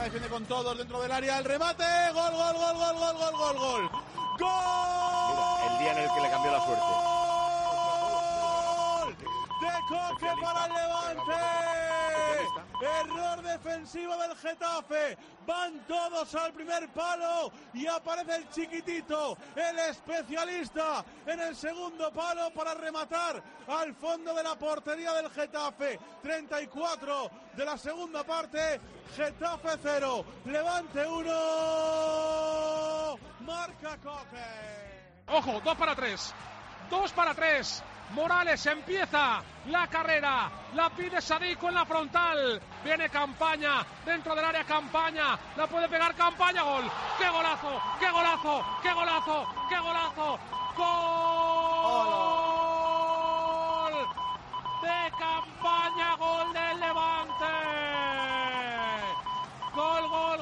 defiende con todos dentro del área, el remate, gol. ¡Gol! Mira, el día en el que le cambió la suerte. De Coque para el Levante. Error defensivo del Getafe. Van todos al primer palo y aparece el chiquitito, el especialista, en el segundo palo para rematar al fondo de la portería del Getafe. 34 de la segunda parte. Getafe 0, Levante 1. Marca Coque. Ojo, 2 para 3. Morales empieza la carrera, la pide Sadiku en la frontal, viene Campaña, dentro del área Campaña, la puede pegar Campaña, gol, ¡qué golazo! ¡Gol de Campaña, gol del Levante! ¡Gol!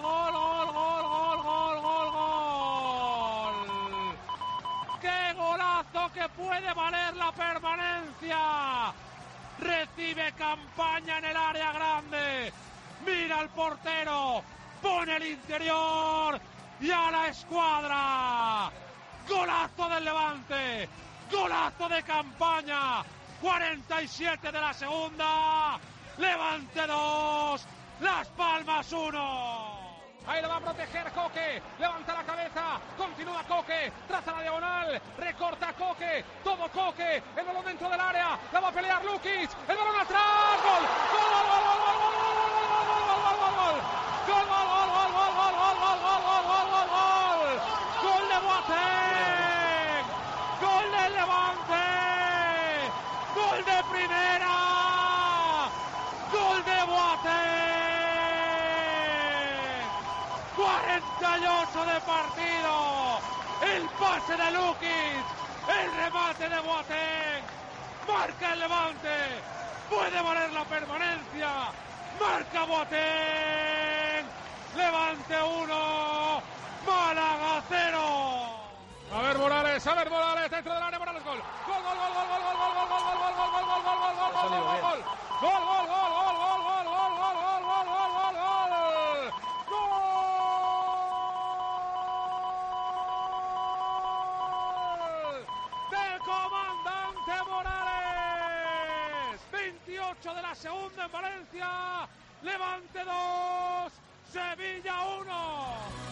¡Qué golazo que puede valer la permanencia! Recibe Campaña en el área grande. Mira al portero. Pone el interior. Y a la escuadra. Golazo del Levante. Golazo de Campaña. 47 de la segunda. Levante 2. Las Palmas 1. Ahí lo va a proteger Coque, levanta la cabeza, continúa Coque, traza la diagonal, recorta Coque, todo Coque, el balón dentro del área, la va a pelear Lukic, el balón atrás, gol de Boateng, gol del Levante, gol de primera, gol de Boateng. 48 de partido, el pase de Lukic, el remate de Boateng, marca el Levante, puede valer la permanencia, marca Boateng, Levante 1, Málaga 0. A ver Morales, dentro del área, Morales, gol. De la segunda en Valencia, Levante 2, Sevilla 1.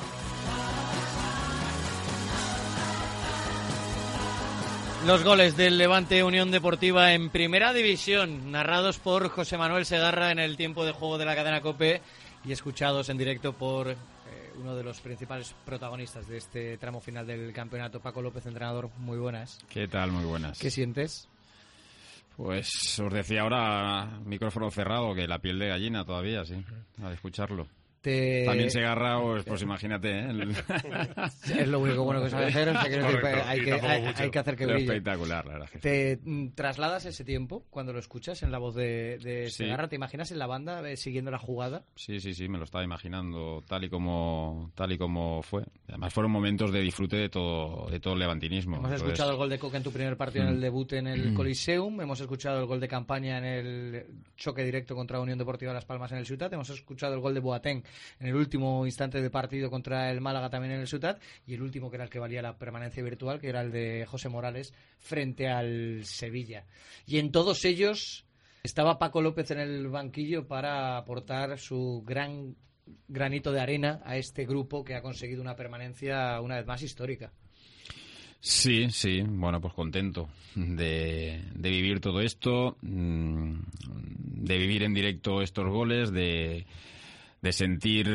Los goles del Levante Unión Deportiva en Primera División, narrados por José Manuel Segarra en el tiempo de juego de la cadena COPE y escuchados en directo por uno de los principales protagonistas de este tramo final del campeonato, Paco López, entrenador. Muy buenas. ¿Qué tal? Muy buenas. ¿Qué sientes? Pues os decía ahora, micrófono cerrado, que la piel de gallina todavía, sí, al escucharlo. También Segarra, pues imagínate, ¿eh? Es lo único bueno que sabe hacer, o sea que hay que hacer que brille. Espectacular, la verdad. ¿Te trasladas ese tiempo cuando lo escuchas en la voz de Segarra? ¿Te imaginas en la banda siguiendo la jugada? Sí, me lo estaba imaginando tal y como fue. Además fueron momentos de disfrute de todo el levantinismo. Hemos escuchado el gol de Coque en tu primer partido en el debut en el Coliseum, hemos escuchado el gol de Campaña en el choque directo contra Unión Deportiva Las Palmas en el Ciutat, hemos escuchado el gol de Boateng en el último instante de partido contra el Málaga también en el Ciutat, y el último que era el que valía la permanencia virtual, que era el de José Morales frente al Sevilla. Y en todos ellos estaba Paco López en el banquillo para aportar su gran granito de arena a este grupo que ha conseguido una permanencia una vez más histórica. Sí, bueno, pues contento de vivir todo esto, de vivir en directo estos goles, de sentir,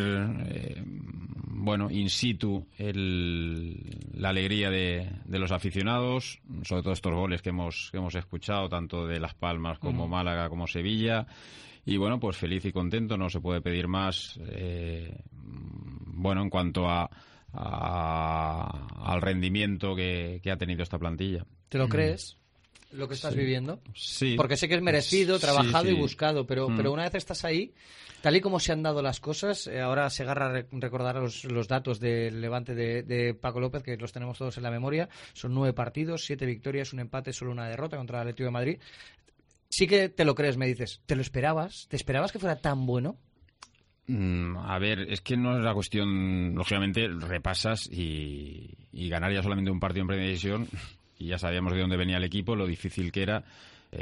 in situ la alegría de los aficionados, sobre todo estos goles que hemos escuchado, tanto de Las Palmas como Málaga como Sevilla. Y bueno, pues feliz y contento, no se puede pedir más, en cuanto al rendimiento que ha tenido esta plantilla. ¿Te lo crees? ¿Lo que estás viviendo? Sí. Porque sé que es merecido, trabajado y buscado, pero una vez estás ahí, tal y como se han dado las cosas, ahora Segarra recordará los datos del Levante de Paco López, que los tenemos todos en la memoria. Son 9 partidos, 7 victorias, 1 empate, solo 1 derrota contra el Atlético de Madrid. Sí que te lo crees, me dices. ¿Te lo esperabas? ¿Te esperabas que fuera tan bueno? A ver, es que no es la cuestión, lógicamente repasas y ganar ya solamente un partido en Primera División, y ya sabíamos de dónde venía el equipo, lo difícil que era,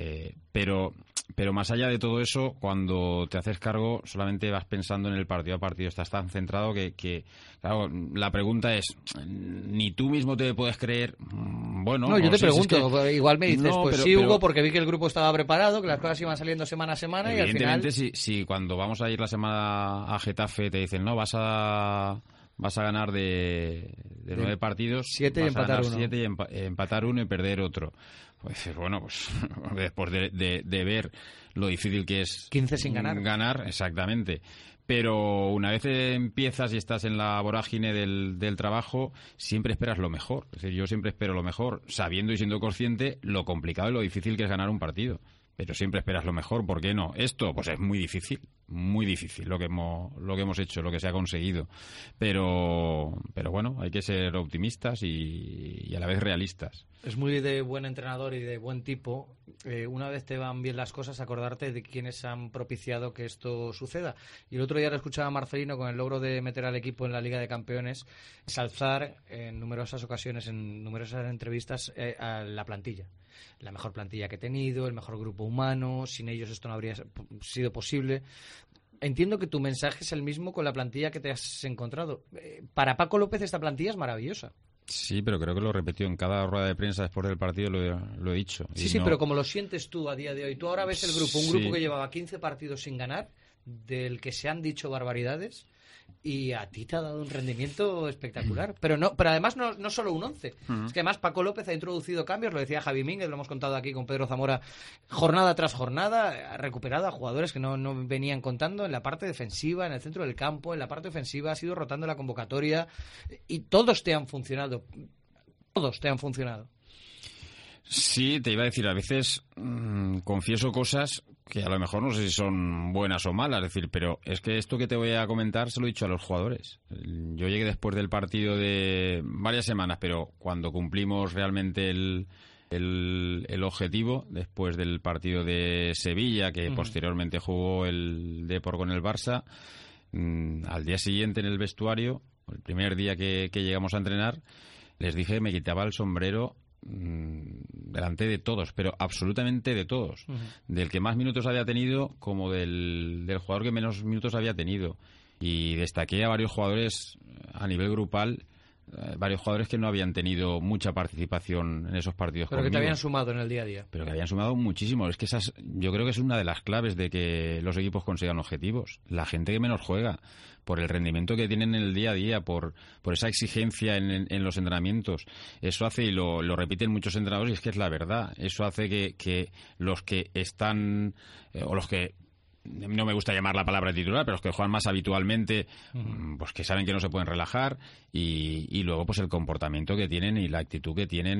pero más allá de todo eso, cuando te haces cargo solamente vas pensando en el partido a partido, estás tan centrado que claro, la pregunta es, ni tú mismo te puedes creer, bueno... No, yo te pregunto, es que, igual me dices, no, pues pero, sí, Hugo, porque vi que el grupo estaba preparado, que las cosas iban saliendo semana a semana y al final... Evidentemente, si cuando vamos a ir la semana a Getafe te dicen, no, vas a ganar de 9 partidos, 7 y empatar 1. 7 y empatar 1 y perder otro. Pues bueno, pues después de ver lo difícil que es 15 sin ganar. Ganar, exactamente. Pero una vez empiezas y estás en la vorágine del trabajo, siempre esperas lo mejor. Es decir, yo siempre espero lo mejor, sabiendo y siendo consciente lo complicado y lo difícil que es ganar un partido. Pero siempre esperas lo mejor, ¿por qué no? Esto, pues es muy difícil lo que hemos hecho, lo que se ha conseguido. Pero bueno, hay que ser optimistas y a la vez realistas. Es muy de buen entrenador y de buen tipo. Una vez te van bien las cosas, acordarte de quienes han propiciado que esto suceda. Y el otro día lo escuchaba a Marcelino con el logro de meter al equipo en la Liga de Campeones, ensalzar en numerosas ocasiones, en numerosas entrevistas, a la plantilla. La mejor plantilla que he tenido, el mejor grupo humano, sin ellos esto no habría sido posible. Entiendo que tu mensaje es el mismo con la plantilla que te has encontrado. Para Paco López esta plantilla es maravillosa. Sí, pero creo que lo repetió en cada rueda de prensa después del partido, lo he dicho. Sí, pero como lo sientes tú a día de hoy, tú ahora ves el grupo, un grupo que llevaba 15 partidos sin ganar, del que se han dicho barbaridades, y a ti te ha dado un rendimiento espectacular. Pero además no solo un 11. Es que además Paco López ha introducido cambios, lo decía Javi Mínguez, lo hemos contado aquí con Pedro Zamora, jornada tras jornada, ha recuperado a jugadores que no venían contando en la parte defensiva, en el centro del campo, en la parte ofensiva, ha ido rotando la convocatoria y todos te han funcionado. Todos te han funcionado. Sí, te iba a decir, a veces confieso cosas que a lo mejor no sé si son buenas o malas, es decir, pero es que esto que te voy a comentar se lo he dicho a los jugadores. Yo llegué después del partido de varias semanas, pero cuando cumplimos realmente el objetivo, después del partido de Sevilla, que posteriormente jugó el Depor con el Barça, al día siguiente en el vestuario, el primer día que llegamos a entrenar, les dije que me quitaba el sombrero delante de todos, pero absolutamente de todos, del que más minutos había tenido como del jugador que menos minutos había tenido, y destaqué a varios jugadores a nivel grupal, varios jugadores que no habían tenido mucha participación en esos partidos pero conmigo, que te habían sumado en el día a día, pero que habían sumado muchísimo. Es que yo creo que es una de las claves de que los equipos consigan objetivos, la gente que menos juega, por el rendimiento que tienen en el día a día, por esa exigencia en los entrenamientos. Eso hace, y lo repiten muchos entrenadores, y es que es la verdad, eso hace que los que están, o los que, no me gusta llamar la palabra titular, pero los que juegan más habitualmente, pues que saben que no se pueden relajar, y luego pues el comportamiento que tienen y la actitud que tienen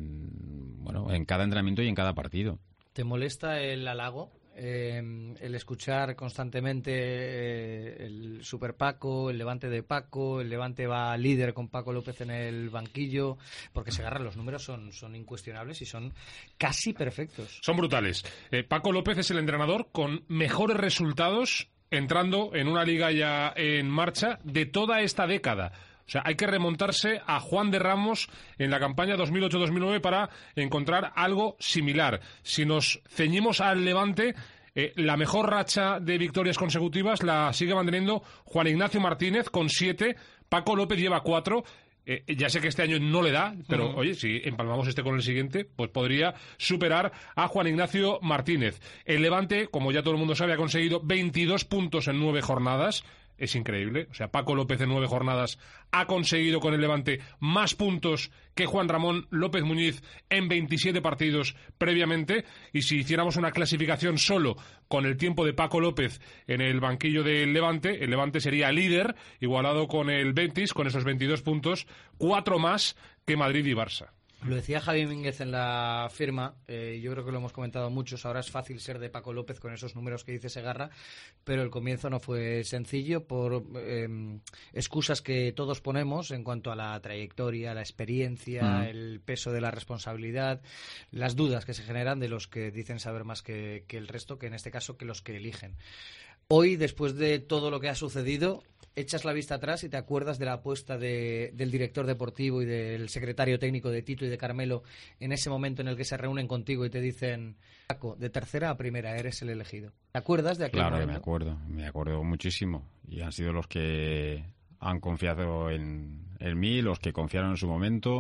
en cada entrenamiento y en cada partido. ¿Te molesta el halago? El escuchar constantemente el Super Paco, el Levante de Paco, el Levante va líder con Paco López en el banquillo, porque se agarran, los números son incuestionables y son casi perfectos. Son brutales. Paco López es el entrenador con mejores resultados entrando en una liga ya en marcha de toda esta década. O sea, hay que remontarse a Juan de Ramos en la campaña 2008-2009 para encontrar algo similar. Si nos ceñimos al Levante, la mejor racha de victorias consecutivas la sigue manteniendo Juan Ignacio Martínez con 7, Paco López lleva 4. Ya sé que este año no le da, pero oye, si empalmamos este con el siguiente, pues podría superar a Juan Ignacio Martínez. El Levante, como ya todo el mundo sabe, ha conseguido 22 puntos en 9 jornadas. Es increíble. O sea, Paco López en 9 jornadas ha conseguido con el Levante más puntos que Juan Ramón López Muñiz en 27 partidos previamente. Y si hiciéramos una clasificación solo con el tiempo de Paco López en el banquillo del Levante, el Levante sería líder, igualado con el Betis, con esos 22 puntos, 4 más que Madrid y Barça. Lo decía Javi Mínguez en la firma, yo creo que lo hemos comentado muchos, ahora es fácil ser de Paco López con esos números que dice Segarra, pero el comienzo no fue sencillo por excusas que todos ponemos en cuanto a la trayectoria, la experiencia, el peso de la responsabilidad, las dudas que se generan de los que dicen saber más que el resto, que en este caso que los que eligen. Hoy, después de todo lo que ha sucedido, echas la vista atrás y te acuerdas de la apuesta del director deportivo y del secretario técnico de Tito y de Carmelo en ese momento en el que se reúnen contigo y te dicen: Paco, de tercera a primera eres el elegido. ¿Te acuerdas de aquel momento? Claro, me acuerdo muchísimo. Y han sido los que han confiado en mí, los que confiaron en su momento.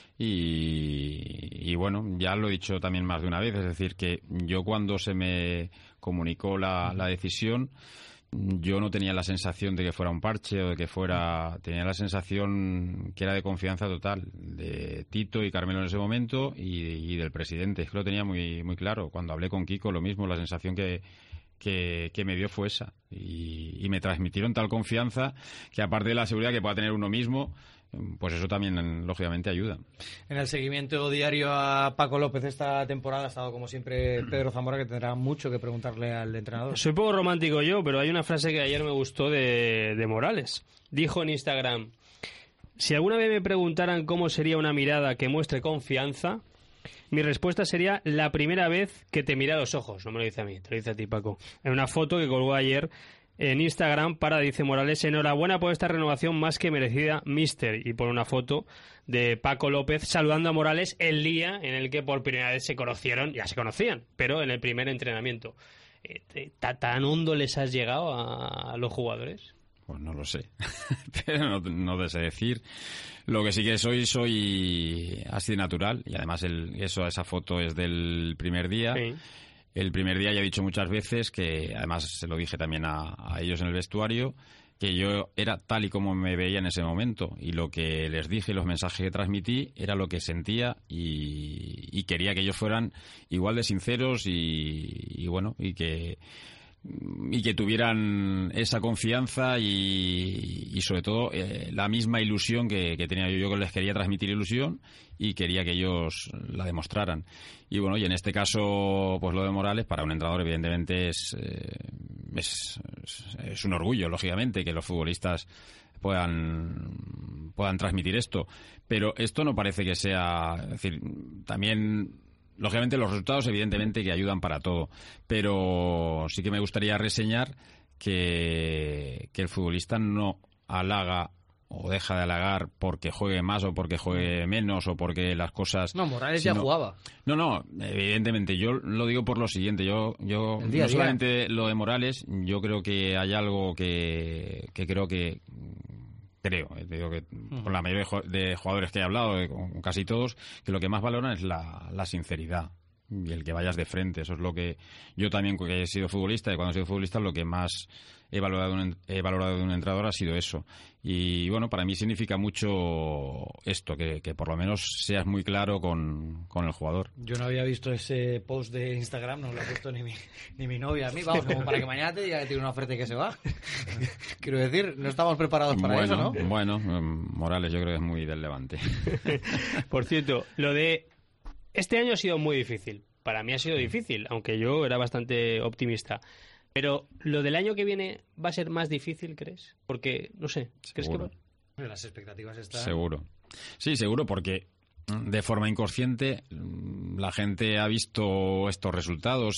Y bueno, ya lo he dicho también más de una vez, es decir, que yo cuando se me comunicó la decisión, yo no tenía la sensación de que fuera un parche o de que fuera... Tenía la sensación que era de confianza total de Tito y Carmelo en ese momento y del presidente. Es que lo tenía muy, muy claro. Cuando hablé con Kiko, lo mismo, la sensación que me dio fue esa. Y me transmitieron tal confianza que, aparte de la seguridad que pueda tener uno mismo, pues eso también, lógicamente, ayuda. En el seguimiento diario a Paco López esta temporada ha estado, como siempre, Pedro Zamora, que tendrá mucho que preguntarle al entrenador. Soy poco romántico yo, pero hay una frase que ayer me gustó de Morales. Dijo en Instagram: si alguna vez me preguntaran cómo sería una mirada que muestre confianza, mi respuesta sería: la primera vez que te mira a los ojos. No me lo dice a mí, te lo dice a ti, Paco. En una foto que colgó ayer en Instagram dice Morales: enhorabuena por esta renovación más que merecida, mister. Y pone una foto de Paco López saludando a Morales el día en el que por primera vez se conocieron. Ya se conocían, pero en el primer entrenamiento. ¿Tan hondo les has llegado a los jugadores? Pues no lo sé, pero no te sé decir. Lo que sí que soy así natural, y además esa foto es del primer día. Sí. El primer día ya he dicho muchas veces que, además se lo dije también a ellos en el vestuario, que yo era tal y como me veía en ese momento, y lo que les dije y los mensajes que transmití era lo que sentía, y quería que ellos fueran igual de sinceros y bueno, y que tuvieran esa confianza y sobre todo la misma ilusión que tenía yo que les quería transmitir ilusión y quería que ellos la demostraran. Y bueno, y en este caso, pues lo de Morales, para un entrenador evidentemente es un orgullo, lógicamente, que los futbolistas puedan transmitir esto. Pero esto no parece que sea... Es decir, también... Lógicamente los resultados evidentemente que ayudan para todo, pero sí que me gustaría reseñar que el futbolista no halaga o deja de halagar porque juegue más o porque juegue menos o porque las cosas... No, Morales ya jugaba. No, evidentemente, yo lo digo por lo siguiente, yo no solamente lo de Morales, yo creo que hay algo que creo que... digo que con la mayoría de jugadores que he hablado, con casi todos, que lo que más valoran es la sinceridad y el que vayas de frente. Eso es lo que yo también, que he sido futbolista, y cuando he sido futbolista lo que más he valorado de un entrenador ha sido eso. Y bueno, para mí significa mucho esto, que por lo menos seas muy claro con el jugador. Yo no había visto ese post de Instagram, no lo ha puesto ni mi novia a mí, vamos, como para que mañana te diga que tiene una oferta y que se va. Quiero decir, no estamos preparados para eso, ¿no? Bueno, Morales yo creo que es muy del Levante. Por cierto, lo de este año ha sido muy difícil. Para mí ha sido difícil, aunque yo era bastante optimista. Pero lo del año que viene va a ser más difícil, ¿crees? Porque, no sé, ¿crees que va? Las expectativas están... Seguro. Sí, seguro, porque de forma inconsciente la gente ha visto estos resultados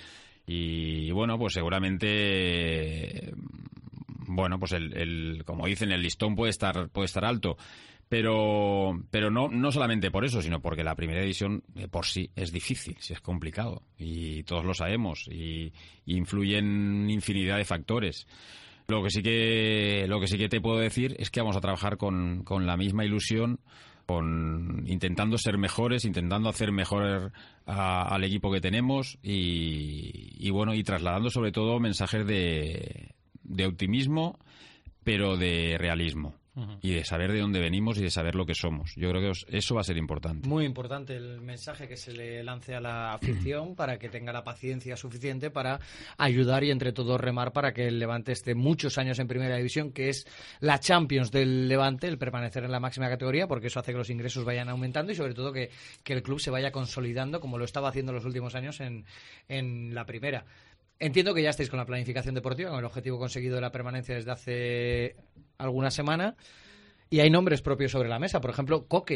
y bueno, pues seguramente, bueno, pues como dicen, el listón puede estar alto. Pero no solamente por eso, sino porque la primera división por sí es difícil, sí es complicado, y todos lo sabemos, y influyen infinidad de factores. Lo que sí que te puedo decir es que vamos a trabajar con la misma ilusión, intentando ser mejores, intentando hacer mejor al equipo que tenemos y bueno, y trasladando sobre todo mensajes de optimismo, pero de realismo. Y de saber de dónde venimos y de saber lo que somos. Yo creo que eso va a ser importante. Muy importante el mensaje que se le lance a la afición para que tenga la paciencia suficiente para ayudar y entre todos remar para que el Levante esté muchos años en Primera División, que es la Champions del Levante, el permanecer en la máxima categoría, porque eso hace que los ingresos vayan aumentando y sobre todo que el club se vaya consolidando como lo estaba haciendo en los últimos años en la primera. Entiendo que ya estáis con la planificación deportiva, con el objetivo conseguido de la permanencia desde hace alguna semana, y hay nombres propios sobre la mesa. Por ejemplo, Coque.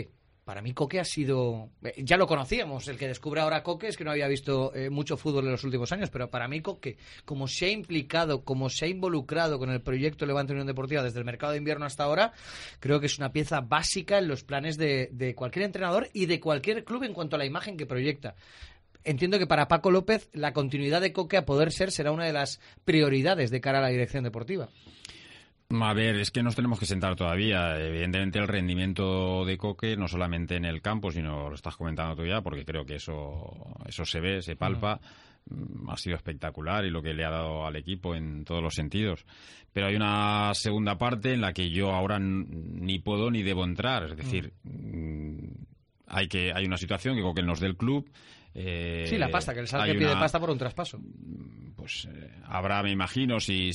Para mí Coque ha sido... ya lo conocíamos, el que descubre ahora Coque es que no había visto mucho fútbol en los últimos años, pero para mí Coque, como se ha implicado, como se ha involucrado con el proyecto Levante Unión Deportiva desde el mercado de invierno hasta ahora, creo que es una pieza básica en los planes de cualquier entrenador y de cualquier club en cuanto a la imagen que proyecta. Entiendo que para Paco López la continuidad de Coque a poder ser será una de las prioridades de cara a la dirección deportiva. A ver, es que nos tenemos que sentar todavía. Evidentemente el rendimiento de Coque, no solamente en el campo, sino lo estás comentando tú ya, porque creo que eso se ve, se palpa, ha sido espectacular y lo que le ha dado al equipo en todos los sentidos. Pero hay una segunda parte en la que yo ahora ni puedo ni debo entrar. Es decir, hay una situación que Coque nos dé el club. Sí, la pasta, que el Schalke pide pasta por un traspaso. Pues habrá, me imagino, si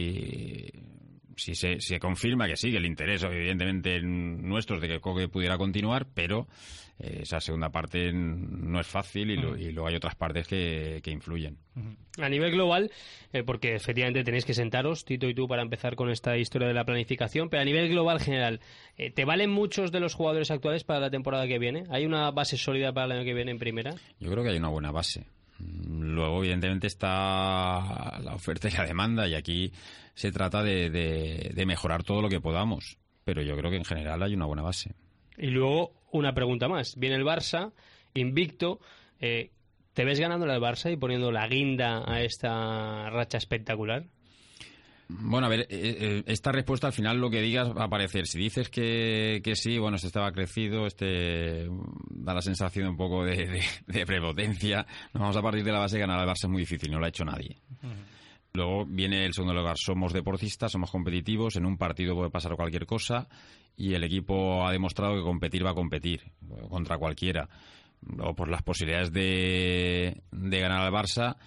se confirma que sí, que el interés evidentemente nuestro es de que Coque pudiera continuar, pero esa segunda parte no es fácil y luego hay otras partes que influyen. A nivel global, porque efectivamente tenéis que sentaros, Tito y tú, para empezar con esta historia de la planificación, pero a nivel global general, ¿te valen muchos de los jugadores actuales para la temporada que viene? ¿Hay una base sólida para el año que viene en primera? Yo creo que hay una buena base. Luego, evidentemente, está la oferta y la demanda, y aquí se trata de mejorar todo lo que podamos. Pero yo creo que en general hay una buena base. Y luego, una pregunta más. Viene el Barça, invicto. ¿Te ves ganándole al Barça y poniendo la guinda a esta racha espectacular? Bueno, a ver, esta respuesta al final lo que digas va a aparecer. Si dices que sí, bueno, estaba crecido, da la sensación un poco de prepotencia. Nos vamos a partir de la base de ganar al Barça es muy difícil, no lo ha hecho nadie. Luego viene el segundo lugar, somos deportistas, somos competitivos, en un partido puede pasar cualquier cosa y el equipo ha demostrado que competir va a competir contra cualquiera. Luego, pues las posibilidades de ganar al Barça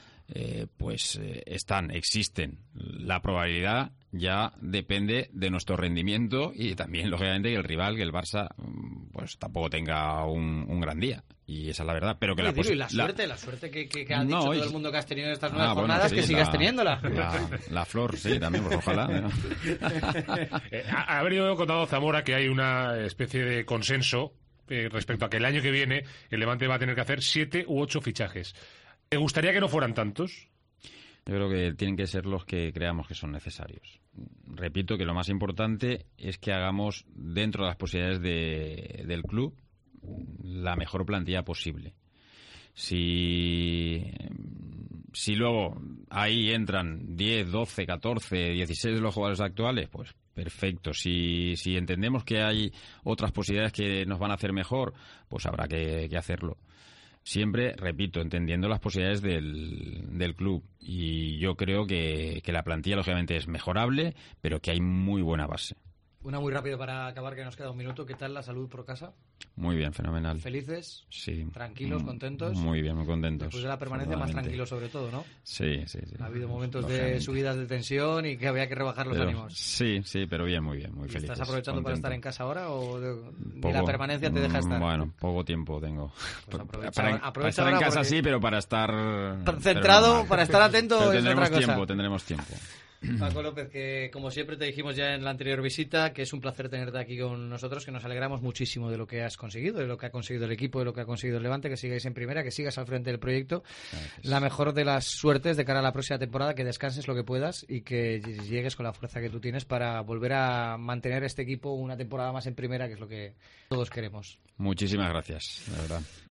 existen. La probabilidad ya depende de nuestro rendimiento y también, lógicamente, que el rival, que el Barça, pues tampoco tenga un gran día. Y esa es la verdad. Pero que y la suerte que ha dicho todo el mundo que has tenido en estas 9 jornadas, sí, que sigas teniéndola. La flor, sí, también, pues ojalá. Ha venido contado Zamora que hay una especie de consenso respecto a que el año que viene el Levante va a tener que hacer 7 u 8 fichajes. ¿Te gustaría que no fueran tantos? Yo creo que tienen que ser los que creamos que son necesarios. Repito que lo más importante es que hagamos, dentro de las posibilidades del club, la mejor plantilla posible. Si luego ahí entran 10, 12, 14, 16 de los jugadores actuales, pues perfecto. Si entendemos que hay otras posibilidades que nos van a hacer mejor, pues habrá que hacerlo. Siempre, repito, entendiendo las posibilidades del club. Y yo creo que la plantilla, lógicamente, es mejorable, pero que hay muy buena base. Una muy rápido para acabar, que nos queda un minuto. ¿Qué tal la salud por casa? Muy bien, fenomenal. ¿Felices? Sí. ¿Tranquilos, contentos? Muy bien, muy contentos. Después de la permanencia, más tranquilos sobre todo, ¿no? Sí. Ha habido momentos de subidas de tensión y que había que rebajar los ánimos. Sí, pero bien, muy feliz. ¿Estás aprovechando para estar en casa ahora o ni la permanencia te deja estar? Bueno, poco tiempo tengo. Pues para estar en casa sí, pero para estar centrado, para estar atento es otra cosa. Tendremos tiempo. Paco López, que como siempre te dijimos ya en la anterior visita, que es un placer tenerte aquí con nosotros, que nos alegramos muchísimo de lo que has conseguido, de lo que ha conseguido el equipo, de lo que ha conseguido el Levante, que sigáis en primera, que sigas al frente del proyecto. Gracias. La mejor de las suertes de cara a la próxima temporada, que descanses lo que puedas y que llegues con la fuerza que tú tienes para volver a mantener este equipo una temporada más en primera, que es lo que todos queremos. Muchísimas gracias, de verdad.